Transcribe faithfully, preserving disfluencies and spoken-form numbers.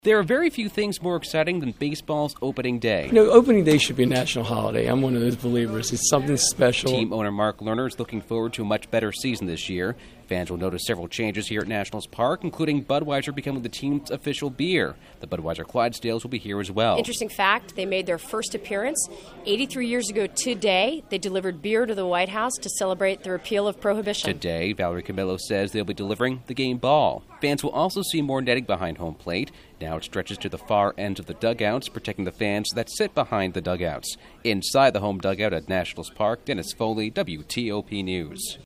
There are very few things more exciting than baseball's opening day. You know, opening day should be a national holiday. I'm one of those believers. It's something special. Team owner Mark Lerner is looking forward to a much better season this year. Fans will notice several changes here at Nationals Park, including Budweiser becoming the team's official beer. The Budweiser Clydesdales will be here as well. Interesting fact, they made their first appearance eighty-three years ago today. They delivered beer to the White House to celebrate the repeal of Prohibition. Today, Valerie Camillo says they'll be delivering the game ball. Fans will also see more netting behind home plate. Now it stretches to the far ends of the dugouts, protecting the fans that sit behind the dugouts. Inside the home dugout at Nationals Park, Dennis Foley, W T O P News.